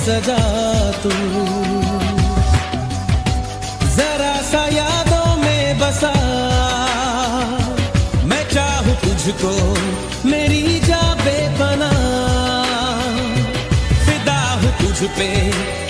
सजा तू, जरा सा यादों में बसा, मैं चाहूं तुझको मेरी जा बेपनाह, फिदा हूं तुझ पे